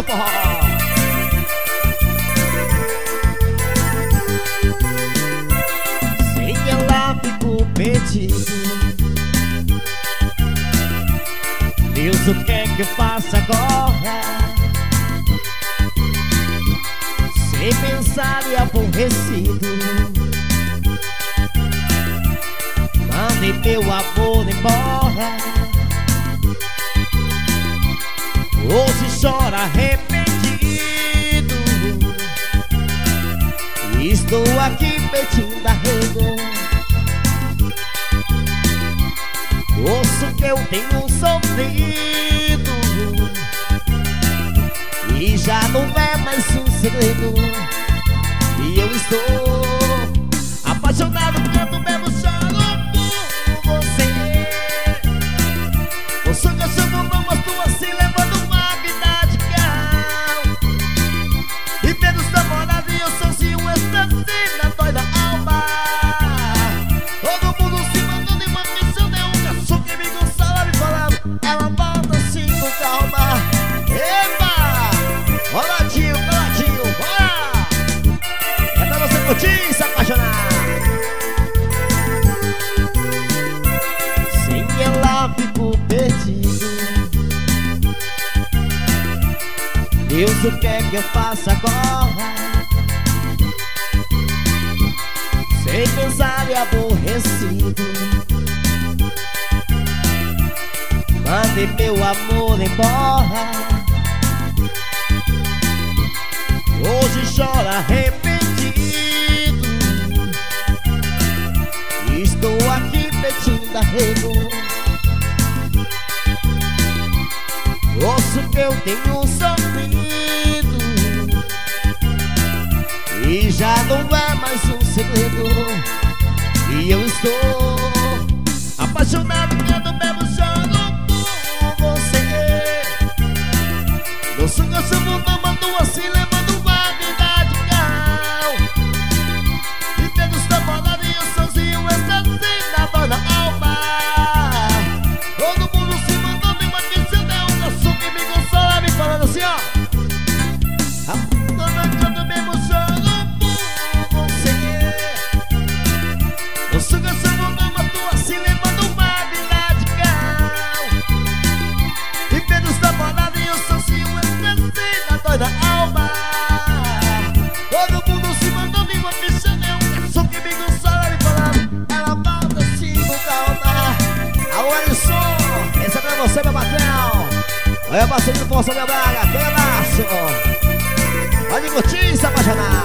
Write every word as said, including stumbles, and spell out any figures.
forró. Sem ela fico perdido. Deus, o que é que eu faço agora? Sem pensar e aborrecido, mandei meu amor embora. Hoje chora arrependido. Estou aqui pertinho da rede. Ouço que eu tenho sofrido e já não é mais um segredo. E eu estou apaixonado quando bebo choro por você. Ouço que eu chamo, não gosto assim, levando uma vida de cal. E vendo os namorados e eu sozinho, estancina, dói na alma. Todo mundo se mandando em uma missão, é um cachorro que me consola me falando. Ela volta assim com calma. Epa! Roladinho, roladinho, bora! É pra você curtir e se apaixonar. Sem ela fico perdido. Deus, o que é que eu faço agora? Sem pensar e aborrecido, mandei meu amor embora. Hoje chora arrependido. Estou aqui pertinho da rede. Ouço que eu tenho sofrido e já não é mais um segredo. E eu estou apaixonado quando bebo choro por você. Não sou cachorro, não mando assim, levando uma vida de cal. E tendo os namorados e eu sozinho, essa cena dói na alma. Todo mundo se mandou me uma questão, é um cachorro que me consola me falando assim, ó. Quando bebo choro por você. Não sou cachorro, não mando assim, levando uma vida de cal. E tendo os namorados e eu sozinho, essa cena dói na alma. Todo mundo se mandou me uma questão, é um cachorro que me consola me falando. Ela volta assim com calma. Alô, Alisson, esse é pra você, meu patrão. Olha, parceiro do Força, meu Braga, aquele abraço. Pode curtir e se apaixonar.